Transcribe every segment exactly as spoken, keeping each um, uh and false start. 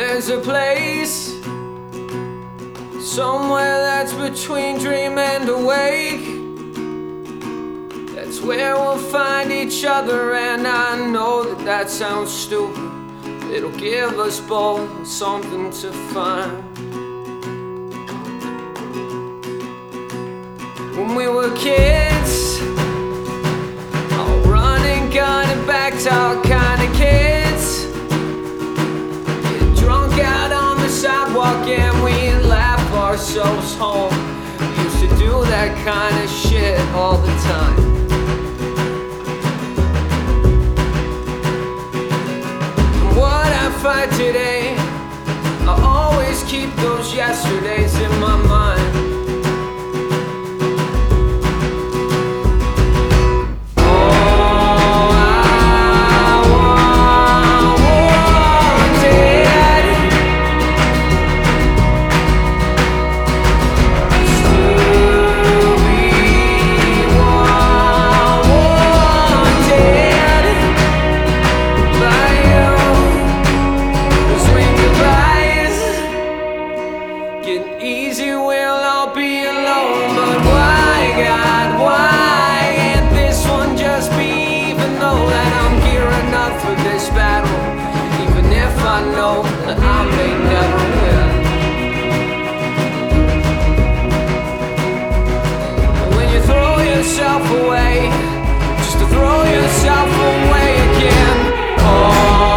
There's a place somewhere that's between dream and awake. That's where we'll find each other, and I know that that sounds stupid. It'll give us both something to find. When we were kids, all running, gunning, back talk kind of kids. Get drunk out on the sidewalk and we'd laugh ourselves home. We used to do that kind of shit all the time. And what I fight today, I always keep those yesterdays in my mind. Easy, we'll all be alone, but why, God, why can't this one just be? Even though that I'm gearing up for this battle, even if I know that I may never win. When you throw yourself away, just to throw yourself away again. Oh,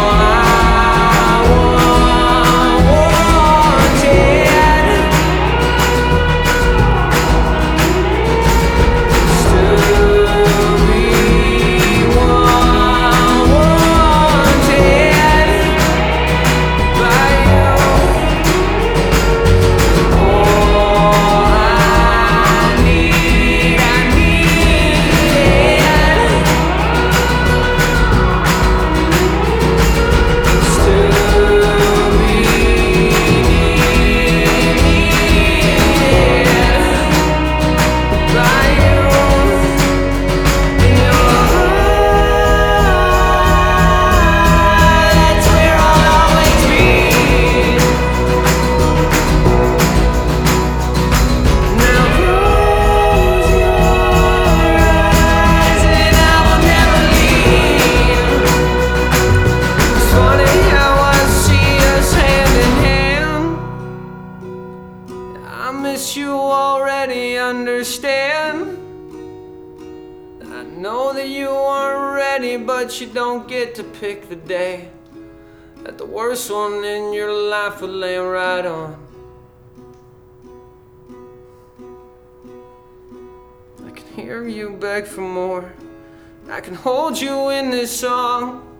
you already understand. I know that you aren't ready, but you don't get to pick the day that the worst one in your life would lay right on. I can hear you beg for more. I can hold you in this song.